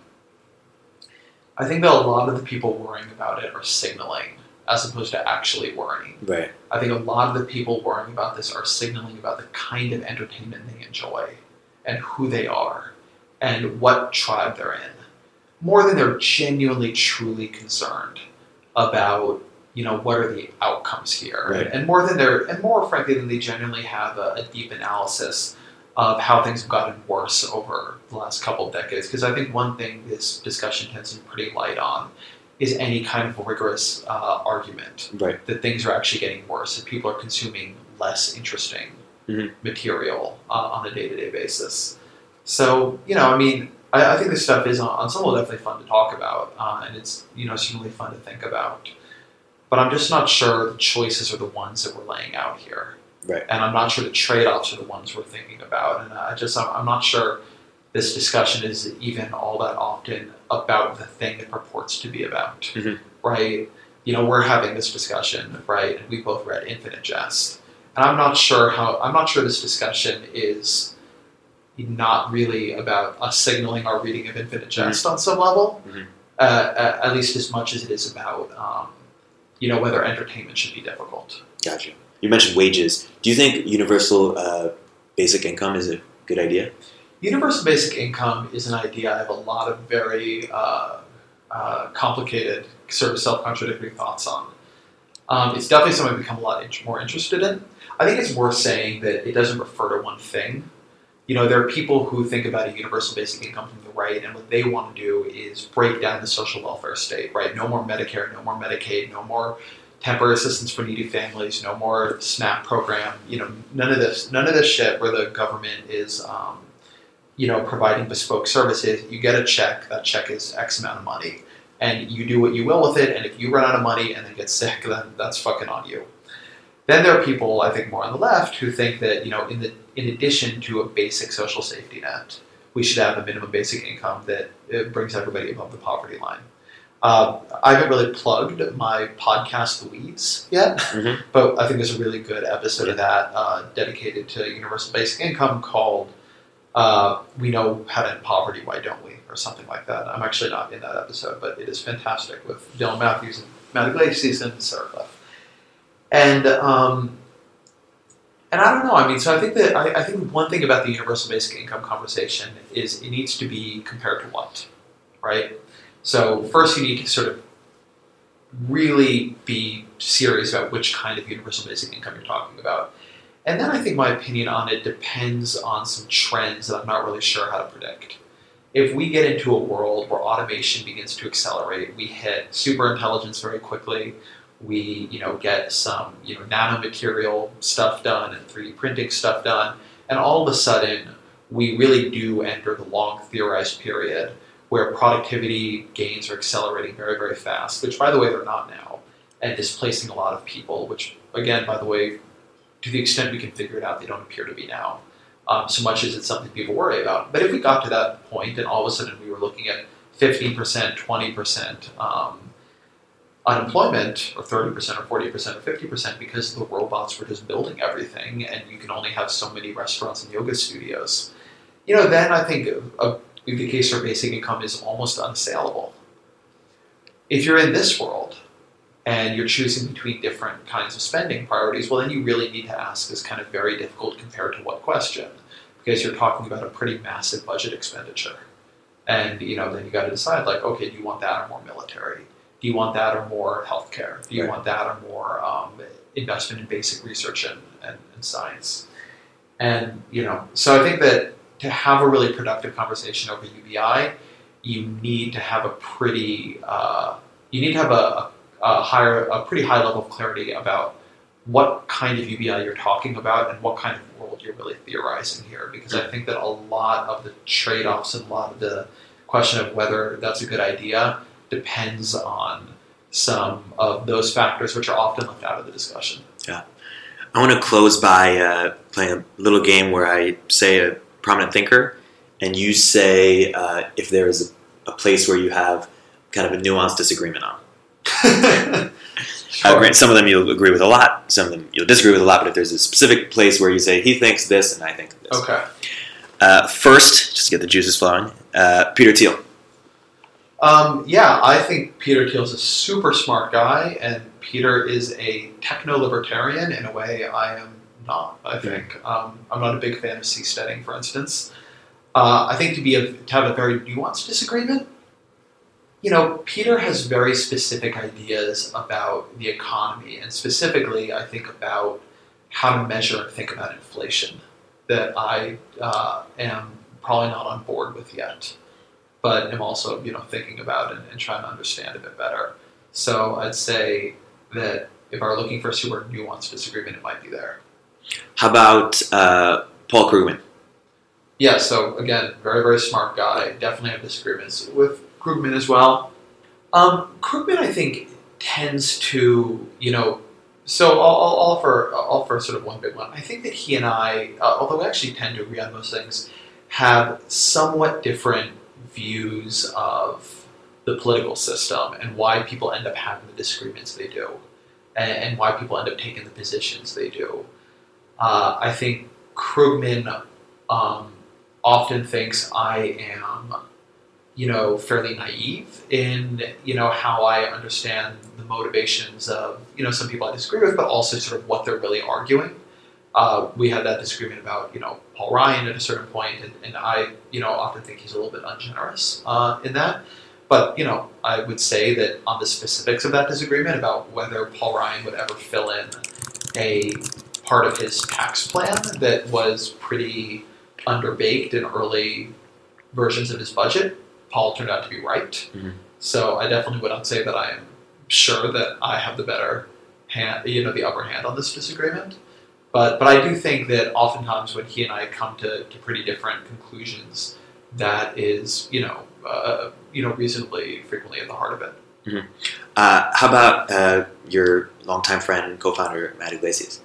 a lot of the people worrying about it are signaling as opposed to actually worrying. Right. I think a lot of the people worrying about this are signaling about the kind of entertainment they enjoy and who they are and what tribe they're in, more than they're genuinely, truly concerned about, what are the outcomes here, right. and more frankly than they genuinely have a deep analysis of how things have gotten worse over the last couple of decades. Because I think one thing this discussion tends to be pretty light on is any kind of rigorous argument right. that things are actually getting worse, that people are consuming less interesting mm-hmm. material on a day-to-day basis. So, I think this stuff is on some level definitely fun to talk about, and it's, certainly fun to think about. But I'm just not sure the choices are the ones that we're laying out here. Right. And I'm not sure the trade-offs are the ones we're thinking about. And I'm not sure this discussion is even all that often about the thing it purports to be about, mm-hmm. right? We're having this discussion, right? And we both read Infinite Jest. And I'm not sure this discussion is not really about us signaling our reading of Infinite Jest mm-hmm. on some level, mm-hmm. At least as much as it is about, whether entertainment should be difficult. Gotcha. You mentioned wages. Do you think universal basic income is a good idea? Universal basic income is an idea I have a lot of very complicated, sort of self-contradictory thoughts on. It's definitely something I've become a lot more interested in. I think it's worth saying that it doesn't refer to one thing. There are people who think about a universal basic income from the right, and what they want to do is break down the social welfare state, right? No more Medicare, no more Medicaid, no more temporary assistance for needy families, no more SNAP program, none of this shit where the government is, providing bespoke services. You get a check, that check is X amount of money, and you do what you will with it, and if you run out of money and then get sick, then that's fucking on you. Then there are people, I think, more on the left who think that, in addition to a basic social safety net, we should have a minimum basic income that brings everybody above the poverty line. I haven't really plugged my podcast, The Weeds, yet, mm-hmm. but I think there's a really good episode of that dedicated to universal basic income called We Know How to End Poverty, Why Don't We? Or something like that. I'm actually not in that episode, but it is fantastic with Dylan Matthews and Matt Iglesias and Sarah Cliff. And I don't know. So I think one thing about the universal basic income conversation is it needs to be compared to what, right? So first you need to sort of really be serious about which kind of universal basic income you're talking about. And then I think my opinion on it depends on some trends that I'm not really sure how to predict. If we get into a world where automation begins to accelerate, we hit superintelligence very quickly, we, get some, nanomaterial stuff done and 3D printing stuff done, and all of a sudden, we really do enter the long theorized period where productivity gains are accelerating very, very fast, which, by the way, they're not now, and displacing a lot of people, which, again, by the way, to the extent we can figure it out, they don't appear to be now, so much as it's something people worry about. But if we got to that point, and all of a sudden we were looking at 15%, 20%, unemployment, or 30% or 40% or 50% because the robots were just building everything and you can only have so many restaurants and yoga studios, then I think a the case for basic income is almost unassailable. If you're in this world and you're choosing between different kinds of spending priorities, well, then you really need to ask this kind of very difficult compared to what question, because you're talking about a pretty massive budget expenditure. And, then you got to decide, like, okay, do you want that or more military? Do you want that or more healthcare? Do you want that or more investment in basic research and science? And, so I think that to have a really productive conversation over UBI, you need to have a pretty a pretty high level of clarity about what kind of UBI you're talking about and what kind of world you're really theorizing here. Because I think that a lot of the trade-offs and a lot of the question of whether that's a good idea depends on some of those factors which are often left out of the discussion. Yeah. I want to close by playing a little game where I say a prominent thinker, and you say if there is a place where you have kind of a nuanced disagreement on. Sure. Granted, some of them you'll agree with a lot, some of them you'll disagree with a lot, but if there's a specific place where you say, he thinks this and I think this. Okay. First, just to get the juices flowing, Peter Thiel. I think Peter Thiel's a super smart guy, and Peter is a techno-libertarian in a way I am not, I think. I'm not a big fan of seasteading, for instance. I think to have a very nuanced disagreement, Peter has very specific ideas about the economy, and specifically, I think, about how to measure and think about inflation that I am probably not on board with yet, but am also, thinking about and trying to understand a bit better. So I'd say that if I were looking for a super nuanced disagreement, it might be there. How about Paul Krugman? Yeah, so again, very, very smart guy. Definitely have disagreements with Krugman as well. Krugman, I think, tends to, so I'll offer sort of one big one. I think that he and I, although we actually tend to agree on most things, have somewhat different views of the political system and why people end up having the disagreements they do, and why people end up taking the positions they do. I think Krugman often thinks I am, fairly naive in, how I understand the motivations of, some people I disagree with, but also sort of what they're really arguing. We had that disagreement about, Paul Ryan at a certain point, and I, often think he's a little bit ungenerous in that. But, I would say that on the specifics of that disagreement about whether Paul Ryan would ever fill in a part of his tax plan that was pretty underbaked in early versions of his budget, Paul turned out to be right. Mm-hmm. So I definitely would not say that I am sure that I have the better hand, the upper hand on this disagreement. But I do think that oftentimes when he and I come to pretty different conclusions, that is, reasonably frequently at the heart of it. Mm-hmm. How about your longtime friend and co-founder, Matt Yglesias?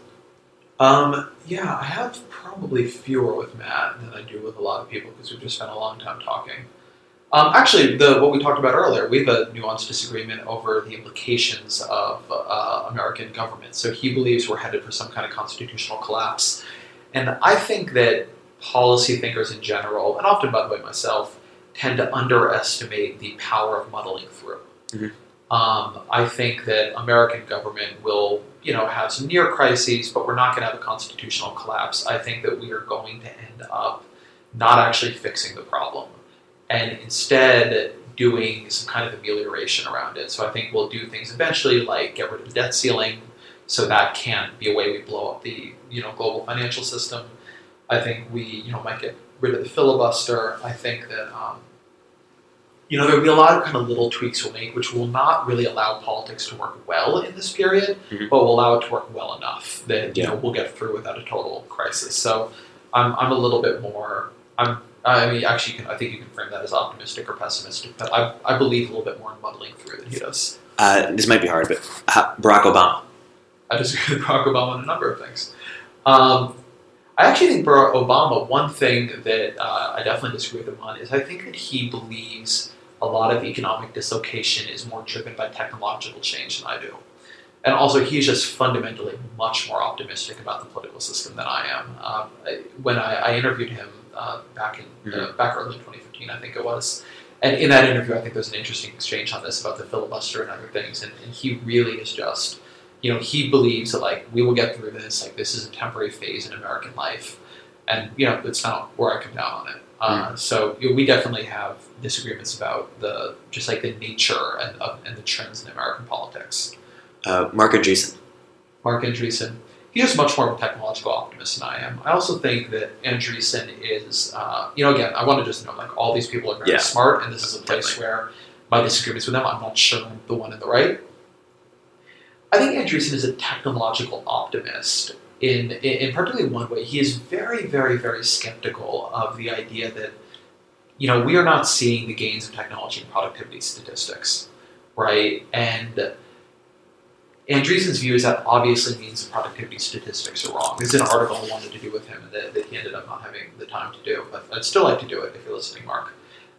I have probably fewer with Matt than I do with a lot of people because we've just spent a long time talking. Actually, what we talked about earlier, we have a nuanced disagreement over the implications of American government. So he believes we're headed for some kind of constitutional collapse. And I think that policy thinkers in general, and often, by the way, myself, tend to underestimate the power of muddling through. Mm-hmm. I think that American government will, have some near crises, but we're not going to have a constitutional collapse. I think that we are going to end up not actually fixing the problem, and instead doing some kind of amelioration around it. So I think we'll do things eventually like get rid of the debt ceiling, so that can't be a way we blow up the global financial system. I think we might get rid of the filibuster. I think that there'll be a lot of kind of little tweaks we'll make, which will not really allow politics to work well in this period, mm-hmm. but will allow it to work well enough that we'll get through without a total crisis. So I'm a little bit more. I think you can frame that as optimistic or pessimistic, but I believe a little bit more in muddling through than he does. This might be hard, but Barack Obama. I disagree with Barack Obama on a number of things. I actually think Barack Obama, one thing that I definitely disagree with him on is I think that he believes a lot of economic dislocation is more driven by technological change than I do. And also, he's just fundamentally much more optimistic about the political system than I am. When I interviewed him back early 2015, I think it was. And in that interview, I think there's an interesting exchange on this about the filibuster and other things. And he really is just, he believes that, like, we will get through this. Like, this is a temporary phase in American life. And, it's not where I come down on it. So we definitely have disagreements about the nature and the trends in American politics. Marc Andreessen. Marc Andreessen. He is much more of a technological optimist than I am. I also think that Andreessen is, again, I want to just note, like, all these people are very smart, and this is a place where my disagreements with them, I'm not sure I'm the one in the right. I think Andreessen is a technological optimist in particularly one way. He is very, very, very skeptical of the idea that, we are not seeing the gains of technology and productivity statistics, right? And Andreessen's view is that obviously means the productivity statistics are wrong. There's an article I wanted to do with him that he ended up not having the time to do, but I'd still like to do it if you're listening, Mark.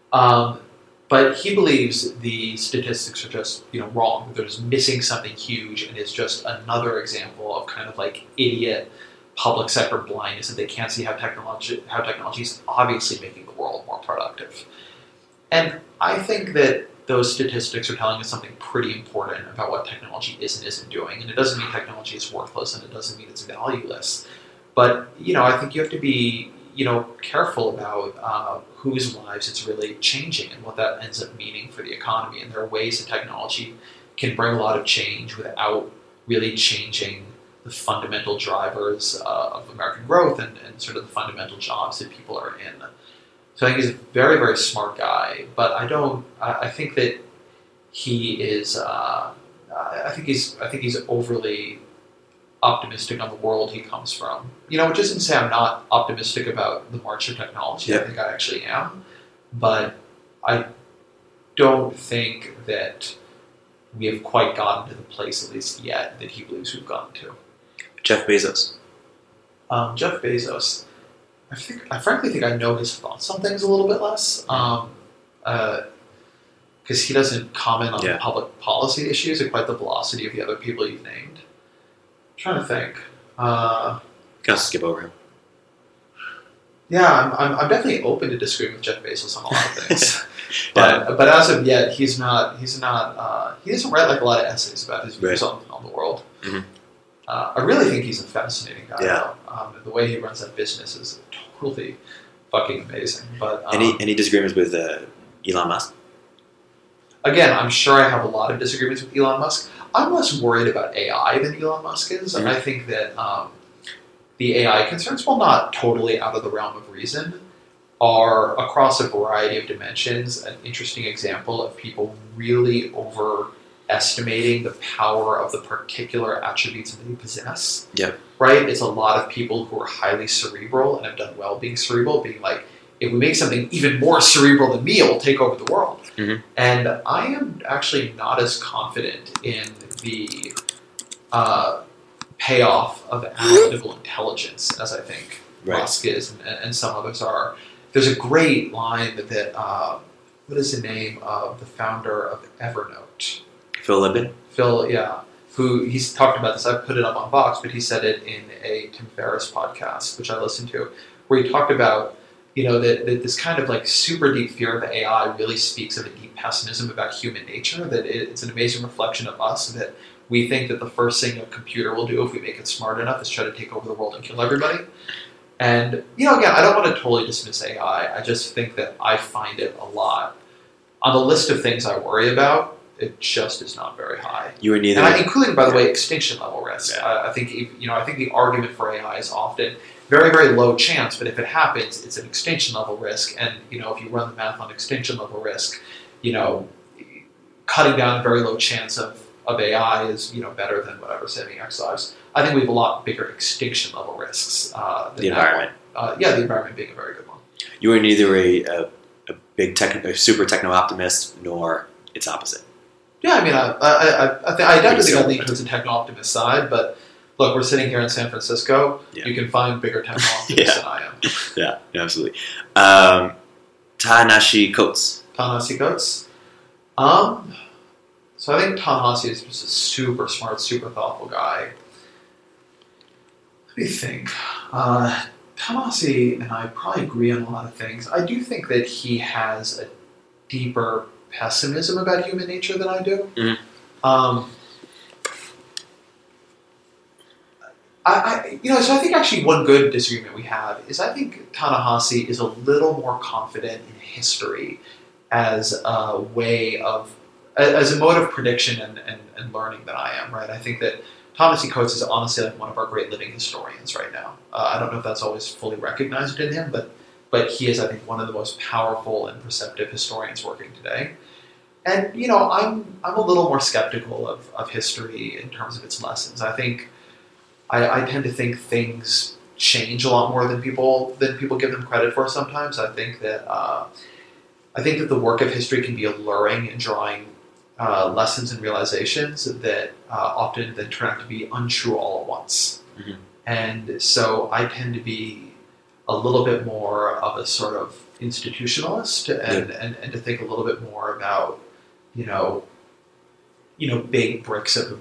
But he believes the statistics are just wrong. They're just missing something huge, and it's just another example of kind of like idiot public sector blindness that they can't see how technology is obviously making the world more productive. And I think that those statistics are telling us something pretty important about what technology is and isn't doing. And it doesn't mean technology is worthless, and it doesn't mean it's valueless. But, I think you have to be, careful about whose lives it's really changing and what that ends up meaning for the economy. And there are ways that technology can bring a lot of change without really changing the fundamental drivers of American growth and sort of the fundamental jobs that people are in. So I think he's a very, very smart guy, but I think that he is. I think he's overly optimistic on the world he comes from. Which isn't to say I'm not optimistic about the march of technology. I think I actually am, but I don't think that we have quite gotten to the place, at least yet, that he believes we've gotten to. Jeff Bezos. Jeff Bezos. I frankly think I know his thoughts on things a little bit less, because he doesn't comment on public policy issues at quite the velocity of the other people you've named. I'm trying to think. Can I skip over him? Yeah, I'm definitely open to disagreeing with Jeff Bezos on a lot of things, but as of yet, he doesn't write like a lot of essays about his views on the world. Mm-hmm. I really think he's a fascinating guy. Yeah. The way he runs that business is totally fucking amazing. But any disagreements with Elon Musk? Again, I'm sure I have a lot of disagreements with Elon Musk. I'm less worried about AI than Elon Musk is. Mm-hmm. I think that the AI concerns, while not totally out of the realm of reason, are across a variety of dimensions an interesting example of people really overestimating the power of the particular attributes that they possess. Yep. Right? It's a lot of people who are highly cerebral and have done well being cerebral, being like, if we make something even more cerebral than me, it will take over the world. Mm-hmm. And I am actually not as confident in the payoff of analytical intelligence as I think Musk is and some others are. There's a great line that what is the name of the founder of Evernote? Phil Libin? Phil, yeah. Who he's talked about this. I put it up on Vox, but he said it in a Tim Ferriss podcast, which I listened to, where he talked about, that this kind of like super deep fear of AI really speaks of a deep pessimism about human nature, that it's an amazing reflection of us, that we think that the first thing a computer will do if we make it smart enough is try to take over the world and kill everybody. And, again, I don't want to totally dismiss AI. I just think that I find it a lot. On the list of things I worry about, it just is not very high. You were neither. And including, by the way, extinction level risk. Yeah. I think the argument for AI is often very, very low chance, but if it happens, it's an extinction level risk. And, if you run the math on extinction level risk, cutting down a very low chance of AI is, better than whatever, saving X lives. I think we have a lot bigger extinction level risks. The environment. The environment being a very good one. You were neither a big super techno optimist nor its opposite. Yeah, I mean, I definitely think I lean towards the techno-optimist side, but look, we're sitting here in San Francisco. Yeah. You can find bigger techno-optimists than I am. Yeah, absolutely. Ta-Nehisi Coates. Ta-Nehisi Coates? So I think Ta-Nehisi is just a super smart, super thoughtful guy. Let me think. Ta-Nehisi and I probably agree on a lot of things. I do think that he has a deeper pessimism about human nature than I do. Mm-hmm. So I think actually one good disagreement we have is I think Ta-Nehisi is a little more confident in history as a way of, as a mode of prediction and learning than I am, right? I think that Ta-Nehisi Coates is honestly like one of our great living historians right now. I don't know if that's always fully recognized in him, but he is, I think, one of the most powerful and perceptive historians working today. And, I'm a little more skeptical of history in terms of its lessons. I think I tend to think things change a lot more than people give them credit for sometimes. I think that the work of history can be alluring in drawing lessons and realizations that often then turn out to be untrue all at once. Mm-hmm. And so I tend to be a little bit more of a sort of institutionalist and to think a little bit more about, big bricks of,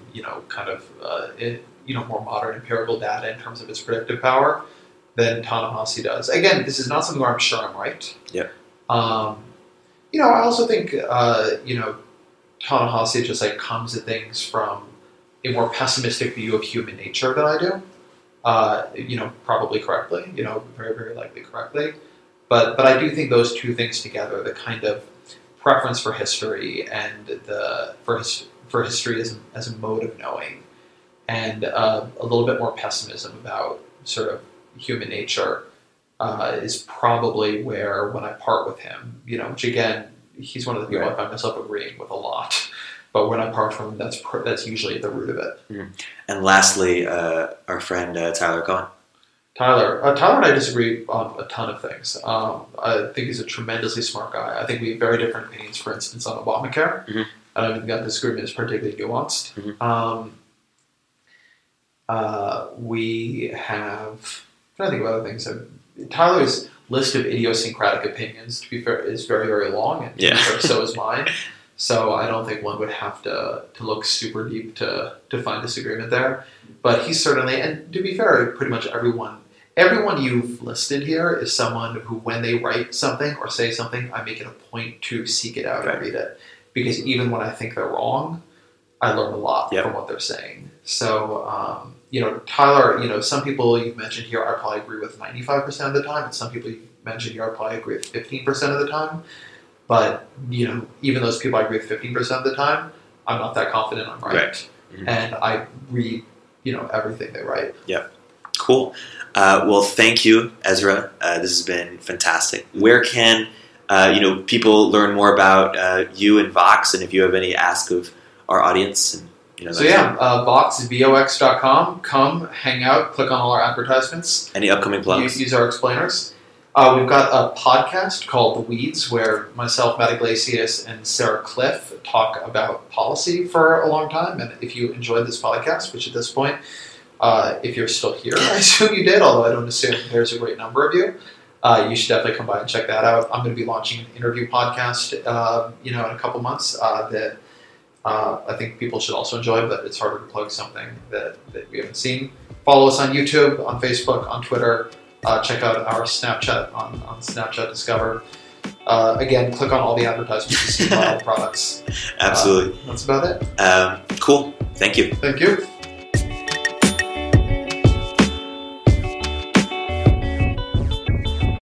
more modern empirical data in terms of its predictive power than Ta-Nehisi does. Again, this is not something where I'm sure I'm right. Yeah. I also think, Ta-Nehisi just like comes at things from a more pessimistic view of human nature than I do. Probably correctly, very, very likely correctly. But I do think those two things together, the kind of preference for history and for history as a mode of knowing, and a little bit more pessimism about sort of human nature, is probably where, when I part with him, which again, he's one of the people I find myself agreeing with a lot. But when I part from him, that's usually at the root of it. Mm-hmm. And lastly, our friend Tyler Cowen. Tyler and I disagree on a ton of things. I think he's a tremendously smart guy. I think we have very different opinions, for instance, on Obamacare. Mm-hmm. I don't think that disagreement is particularly nuanced. Mm-hmm. We have... I'm trying to think of other things. Tyler's list of idiosyncratic opinions, to be fair, is very, very long, and so is mine. So I don't think one would have to look super deep to find disagreement there. But he's certainly, and to be fair, pretty much everyone you've listed here is someone who, when they write something or say something, I make it a point to seek it out and read it. Because even when I think they're wrong, I learn a lot from what they're saying. So, Tyler, some people you've mentioned here I probably agree with 95% of the time, and some people you've mentioned here I probably agree with 15% of the time. But, even those people I agree with 15% of the time, I'm not that confident I'm right. Mm-hmm. And I read, everything they write. Yeah. Cool. Well, thank you, Ezra. This has been fantastic. Where can, people learn more about you and Vox, and if you have any ask of our audience? And, Vox is vox.com. Come, hang out, click on all our advertisements. Any upcoming plugs? Use our explainers. We've got a podcast called The Weeds, where myself, Matt Iglesias, and Sarah Cliff talk about policy for a long time. And if you enjoyed this podcast, which at this point, if you're still here, I assume you did, although I don't assume there's a great number of you, you should definitely come by and check that out. I'm going to be launching an interview podcast, in a couple months that I think people should also enjoy, but it's harder to plug something that we haven't seen. Follow us on YouTube, on Facebook, on Twitter. Check out our Snapchat on Snapchat Discover. Again, click on all the advertisements to see all the products. Absolutely. That's about it. Cool. Thank you. Thank you.